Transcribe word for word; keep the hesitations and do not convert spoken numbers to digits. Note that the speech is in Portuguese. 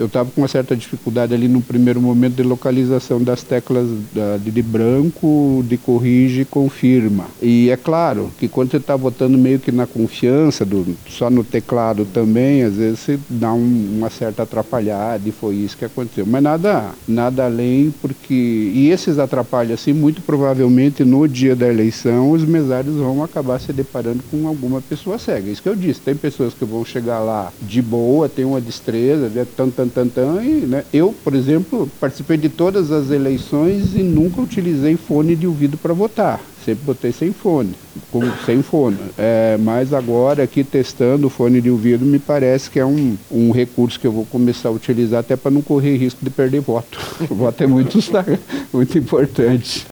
eu estava com uma certa dificuldade ali no primeiro momento de localização das teclas da, de, de branco, de corrige e confirma. E é claro que quando você está votando meio que na confiança, do, só no teclado também, às vezes você dá um, uma certa atrapalhada e foi isso que aconteceu. Mas nada, nada além, porque... E esses atrapalhos, assim, muito provavelmente no dia da eleição, os mesários vão acabar se deparando com alguma pessoa cega. Isso que eu disse, tem pessoas que vão chegar lá de boa, tem uma destreza, né, tan, tan, tan, tan, e, né, eu, por exemplo, participei de todas as eleições e nunca utilizei fone de ouvido para votar. Sempre botei sem fone, com, sem fone. É, mas agora aqui testando o fone de ouvido me parece que é um, um recurso que eu vou começar a utilizar até para não correr risco de perder voto. O voto é muito, muito importante.